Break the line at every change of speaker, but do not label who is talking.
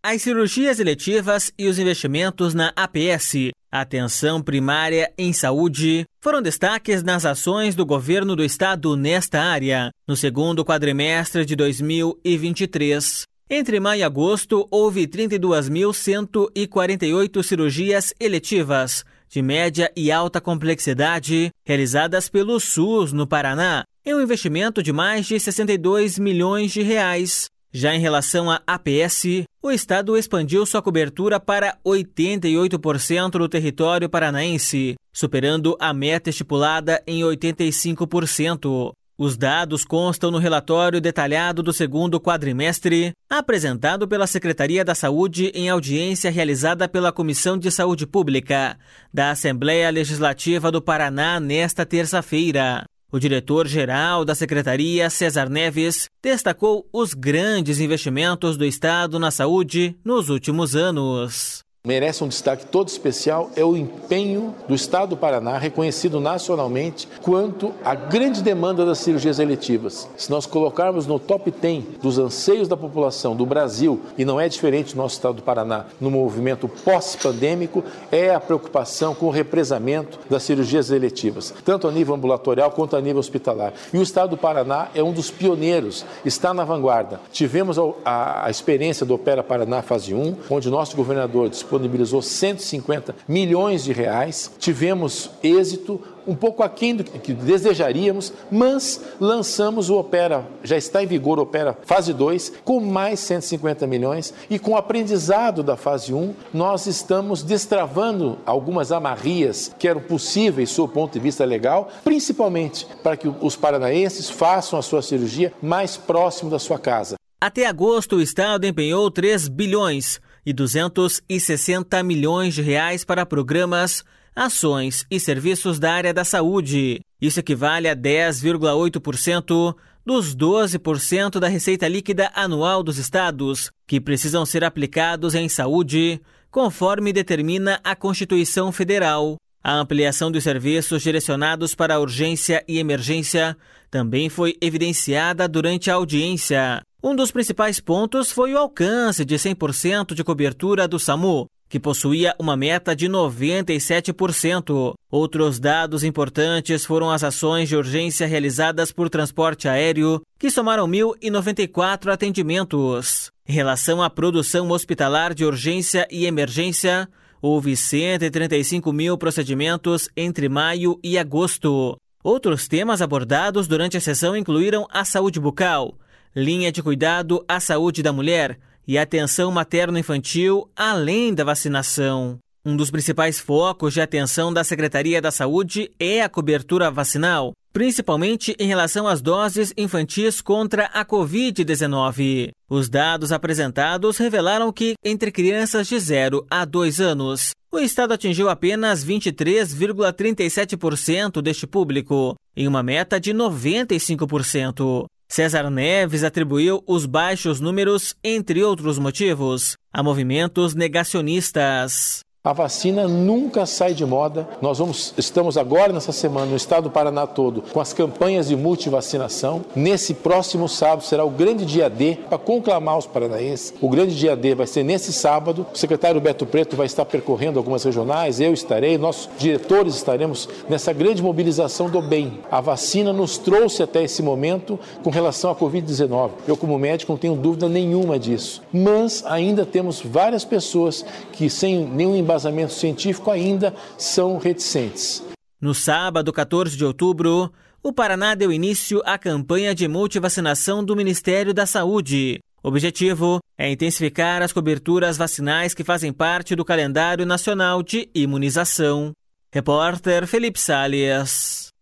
as cirurgias eletivas e os investimentos na APS, atenção primária em saúde, foram destaques nas ações do governo do estado nesta área, no segundo quadrimestre de 2023. Entre maio e agosto, houve 32.148 cirurgias eletivas, de média e alta complexidade, realizadas pelo SUS no Paraná, em um investimento de mais de 62 milhões de reais. Já em relação à APS, o estado expandiu sua cobertura para 88% do território paranaense, superando a meta estipulada em 85%. Os dados constam no relatório detalhado do segundo quadrimestre, apresentado pela Secretaria da Saúde em audiência realizada pela Comissão de Saúde Pública da Assembleia Legislativa do Paraná nesta terça-feira. O diretor-geral da Secretaria, César Neves, destacou os grandes investimentos do Estado na saúde nos últimos anos.
Merece um destaque todo especial é o empenho do Estado do Paraná, reconhecido nacionalmente, quanto à grande demanda das cirurgias eletivas. Se nós colocarmos no top 10 dos anseios da população do Brasil, e não é diferente do nosso Estado do Paraná, no movimento pós-pandêmico, é a preocupação com o represamento das cirurgias eletivas, tanto a nível ambulatorial quanto a nível hospitalar. E o Estado do Paraná é um dos pioneiros, está na vanguarda. Tivemos a experiência do Opera Paraná Fase 1, onde o nosso governador disponibilizou 150 milhões de reais. Tivemos êxito, um pouco aquém do que desejaríamos, mas lançamos o Opera, já está em vigor o Opera Fase 2, com mais 150 milhões e com o aprendizado da Fase 1, nós estamos destravando algumas amarrias que eram possíveis, sob o ponto de vista legal, principalmente para que os paranaenses façam a sua cirurgia mais próximo da sua casa.
Até agosto, o Estado empenhou 3 bilhões e 260 milhões de reais para programas, ações e serviços da área da saúde. Isso equivale a 10,8% dos 12% da receita líquida anual dos estados, que precisam ser aplicados em saúde, conforme determina a Constituição Federal. A ampliação dos serviços direcionados para urgência e emergência também foi evidenciada durante a audiência. Um dos principais pontos foi o alcance de 100% de cobertura do SAMU, que possuía uma meta de 97%. Outros dados importantes foram as ações de urgência realizadas por transporte aéreo, que somaram 1.094 atendimentos. Em relação à produção hospitalar de urgência e emergência, houve 135 mil procedimentos entre maio e agosto. Outros temas abordados durante a sessão incluíram a saúde bucal, linha de cuidado à saúde da mulher e atenção materno-infantil, além da vacinação. Um dos principais focos de atenção da Secretaria da Saúde é a cobertura vacinal, principalmente em relação às doses infantis contra a Covid-19. Os dados apresentados revelaram que, entre crianças de 0 a 2 anos, o Estado atingiu apenas 23,37% deste público, em uma meta de 95%. César Neves atribuiu os baixos números, entre outros motivos, a movimentos negacionistas.
A vacina nunca sai de moda. Estamos agora, nessa semana, no estado do Paraná todo, com as campanhas de multivacinação. Nesse próximo sábado será o grande dia D para conclamar os paranaenses. O grande dia D vai ser nesse sábado. O secretário Beto Preto vai estar percorrendo algumas regionais, eu estarei, nossos diretores estaremos nessa grande mobilização do bem. A vacina nos trouxe até esse momento com relação à Covid-19. Eu, como médico, não tenho dúvida nenhuma disso. Mas ainda temos várias pessoas que, sem nenhum embasamento científico, ainda são reticentes.
No sábado, 14 de outubro, o Paraná deu início à campanha de multivacinação do Ministério da Saúde. O objetivo é intensificar as coberturas vacinais que fazem parte do calendário nacional de imunização. Repórter Felipe Salles.